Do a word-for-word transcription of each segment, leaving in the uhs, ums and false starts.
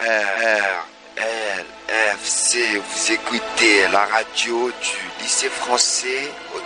R, L, F, C, vous écoutez la radio du lycée français au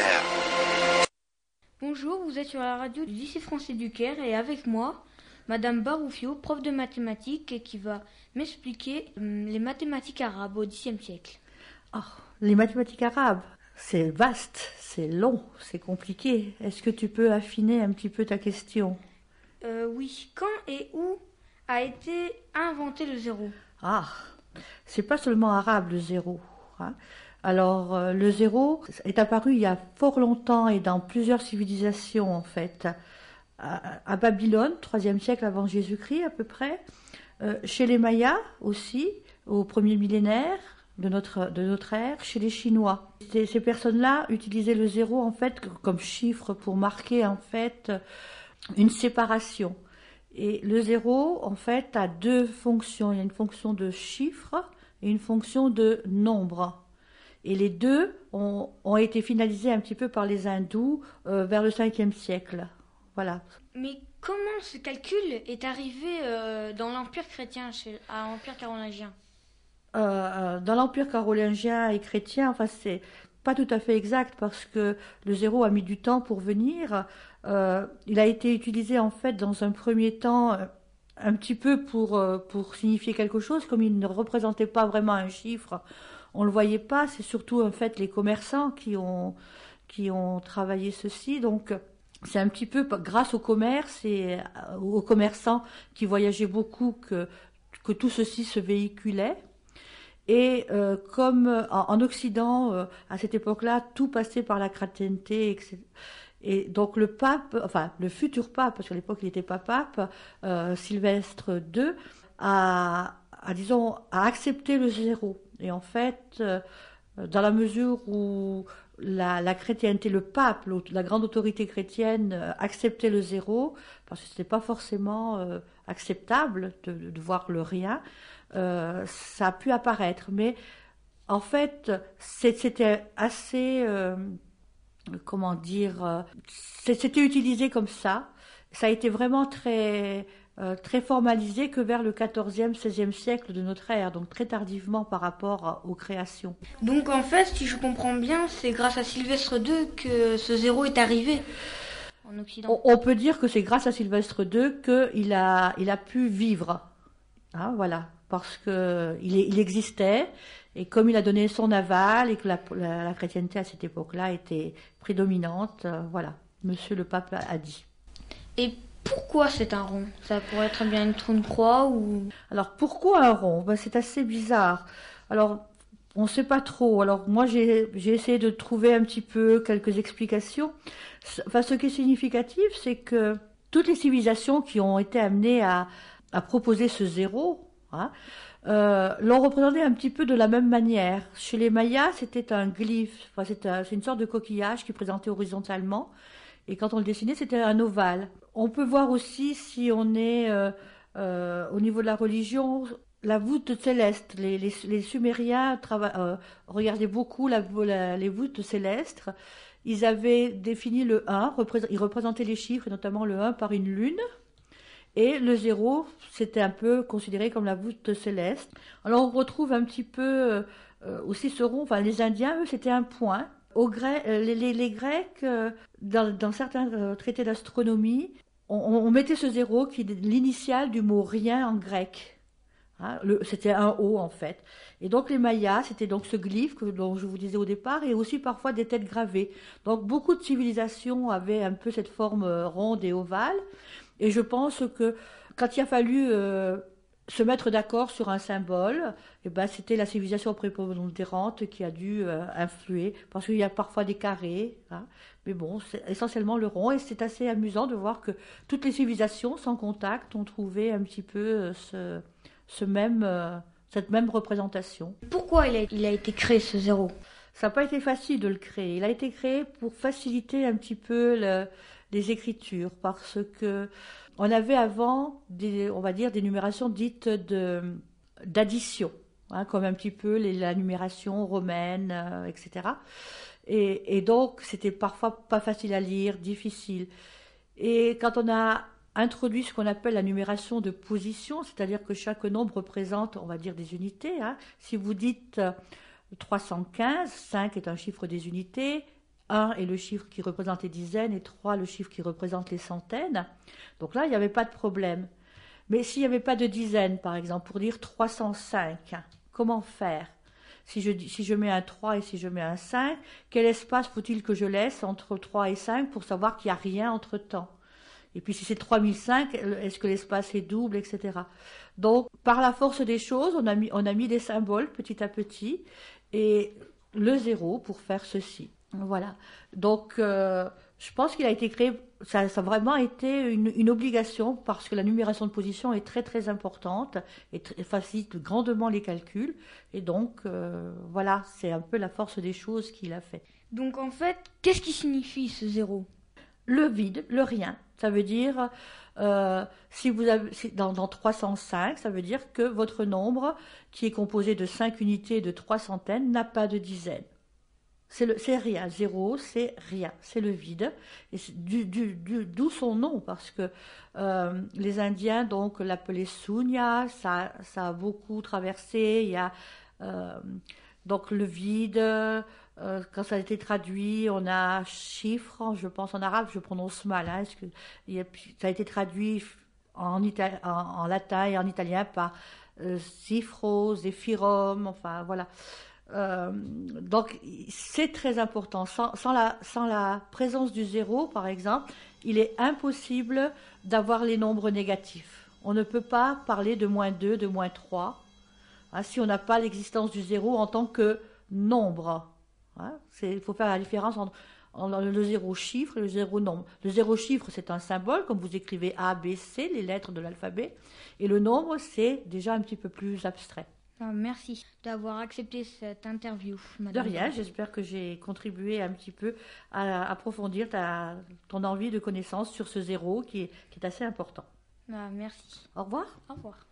Caire. Bonjour, vous êtes sur la radio du lycée français du Caire et avec moi, Madame Baroufio, prof de mathématiques, qui va m'expliquer hum, les mathématiques arabes au Xe siècle. Oh, les mathématiques arabes, c'est vaste, c'est long, c'est compliqué. Est-ce que tu peux affiner un petit peu ta question ? Euh, oui, quand et où a été inventé le zéro ? Ah, c'est pas seulement arabe le zéro. Hein. Alors, euh, le zéro est apparu il y a fort longtemps et dans plusieurs civilisations en fait. À, à Babylone, troisième siècle avant Jésus-Christ à peu près. Euh, chez les Mayas aussi, au premier millénaire de notre, de notre ère, chez les Chinois. Ces, ces personnes-là utilisaient le zéro en fait comme chiffre pour marquer en fait une séparation. Et le zéro, en fait, a deux fonctions. Il y a une fonction de chiffre et une fonction de nombre. Et les deux ont, ont été finalisés un petit peu par les hindous euh, vers le cinquième siècle. Voilà. Mais comment ce calcul est arrivé euh, dans l'Empire chrétien, chez, à l'Empire carolingien ? euh, Dans l'Empire carolingien et chrétien, enfin, c'est pas tout à fait exact parce que le zéro a mis du temps pour venir. Euh, il a été utilisé en fait dans un premier temps euh, un petit peu pour, euh, pour signifier quelque chose, comme il ne représentait pas vraiment un chiffre, on ne le voyait pas, c'est surtout en fait les commerçants qui ont, qui ont travaillé ceci, donc c'est un petit peu grâce au commerce et aux commerçants qui voyageaient beaucoup que, que tout ceci se véhiculait. Et euh, comme en, en Occident, euh, à cette époque-là, tout passait par la chrétienté, et cetera. Et donc le pape, enfin le futur pape, parce qu'à l'époque il n'était pas pape, euh, Sylvestre deux, a, a, disons, a accepté le zéro. Et en fait, euh, dans la mesure où la, la chrétienté, le pape, la grande autorité chrétienne euh, acceptait le zéro, parce que ce n'était pas forcément euh, acceptable de, de voir le rien, euh, ça a pu apparaître. Mais en fait, c'était assez... Euh, comment dire, euh, c'était utilisé comme ça. Ça a été vraiment très, euh, très formalisé que vers le quatorzième, seizième siècle de notre ère, donc très tardivement par rapport aux créations. Donc en fait, si je comprends bien, c'est grâce à Sylvestre deux que ce zéro est arrivé en Occident. On, on peut dire que c'est grâce à Sylvestre deux qu'il a, il a pu vivre. Hein, voilà, parce qu'il il existait. Et comme il a donné son aval et que la, la, la chrétienté à cette époque-là était prédominante, euh, voilà, monsieur le pape a, a dit. Et pourquoi c'est un rond ? Ça pourrait être bien une trou de croix ou... Alors pourquoi un rond ? Ben, c'est assez bizarre. Alors on ne sait pas trop. Alors moi j'ai, j'ai essayé de trouver un petit peu quelques explications. Enfin, ce qui est significatif, c'est que toutes les civilisations qui ont été amenées à, à proposer ce zéro, hein, Euh, l'ont représenté un petit peu de la même manière. Chez les Mayas, c'était un glyphe, enfin, c'est, un, c'est une sorte de coquillage qui est présenté horizontalement, et quand on le dessinait, c'était un ovale. On peut voir aussi, si on est euh, euh, au niveau de la religion, la voûte céleste. Les, les, les Sumériens trava- euh, regardaient beaucoup la, la, les voûtes célestes. Ils avaient défini le un, représ- ils représentaient les chiffres, et notamment le un par une lune. Et le zéro, c'était un peu considéré comme la voûte céleste. Alors on retrouve un petit peu euh, aussi ce rond, enfin les Indiens, eux, c'était un point. Au grec, les, les, les Grecs, euh, dans, dans certains euh, traités d'astronomie, on, on mettait ce zéro qui est l'initiale du mot rien en grec. Hein, le, c'était un O en fait. Et donc les Mayas, c'était donc ce glyphe que, dont je vous disais au départ, et aussi parfois des têtes gravées. Donc beaucoup de civilisations avaient un peu cette forme euh, ronde et ovale. Et je pense que quand il a fallu euh, se mettre d'accord sur un symbole, eh ben, c'était la civilisation prépondérante qui a dû euh, influer, parce qu'il y a parfois des carrés, hein, mais bon, c'est essentiellement le rond, et c'est assez amusant de voir que toutes les civilisations sans contact ont trouvé un petit peu euh, ce, ce même, euh, cette même représentation. Pourquoi il a, il a été créé ce zéro ? Ça n'a pas été facile de le créer. Il a été créé pour faciliter un petit peu le, les écritures, parce que on avait avant, des, on va dire, des numérations dites de, d'addition, hein, comme un petit peu les, la numération romaine, euh, et cetera. Et, et donc, c'était parfois pas facile à lire, difficile. Et quand on a introduit ce qu'on appelle la numération de position, c'est-à-dire que chaque nombre représente, on va dire, des unités. Hein. Si vous dites trois cent quinze, cinq est un chiffre des unités, un est le chiffre qui représente les dizaines et trois le chiffre qui représente les centaines. Donc là, il n'y avait pas de problème. Mais s'il n'y avait pas de dizaines, par exemple, pour dire trois cent cinq, comment faire ? Si je, si je mets un trois et si je mets un cinq, quel espace faut-il que je laisse entre trois et cinq pour savoir qu'il n'y a rien entre-temps ? Et puis si c'est trois mille cinq, est-ce que l'espace est double, et cetera. Donc, par la force des choses, on a mis, on a mis des symboles petit à petit, et le zéro pour faire ceci. Voilà. Donc, euh, je pense qu'il a été créé, ça, ça a vraiment été une, une obligation, parce que la numération de position est très très importante, et très, facilite grandement les calculs, et donc, euh, voilà, c'est un peu la force des choses qu'il a fait. Donc en fait, qu'est-ce qui signifie ce zéro ? Le vide, le rien. Ça veut dire, euh, si vous avez, si dans, dans trois cent cinq, ça veut dire que votre nombre, qui est composé de cinq unités et de trois centaines, n'a pas de dizaines. C'est, le, c'est rien. Zéro, c'est rien. C'est le vide. Et c'est du, du, du, d'où son nom, parce que euh, les Indiens donc l'appelaient Sunya. Ça, ça a beaucoup traversé. Il y a euh, donc le vide. Euh, quand ça a été traduit, on a chiffre, je pense en arabe, je prononce mal, hein, parce que il y a, ça a été traduit en, Ita- en, en latin et en italien par euh, Zifro, Zéphirom, enfin voilà. Euh, donc c'est très important. Sans, sans, la, sans la présence du zéro, par exemple, il est impossible d'avoir les nombres négatifs. On ne peut pas parler de moins deux, de moins trois, hein, si on n'a pas l'existence du zéro en tant que nombre. Hein, il faut faire la différence entre, entre le zéro chiffre et le zéro nombre. Le zéro chiffre, c'est un symbole, comme vous écrivez A, B, C, les lettres de l'alphabet. Et le nombre, c'est déjà un petit peu plus abstrait. Ah, merci d'avoir accepté cette interview, madame. De rien, j'espère que j'ai contribué un petit peu à approfondir ta, ton envie de connaissance sur ce zéro qui est, qui est assez important. Ah, merci. Au revoir. Au revoir.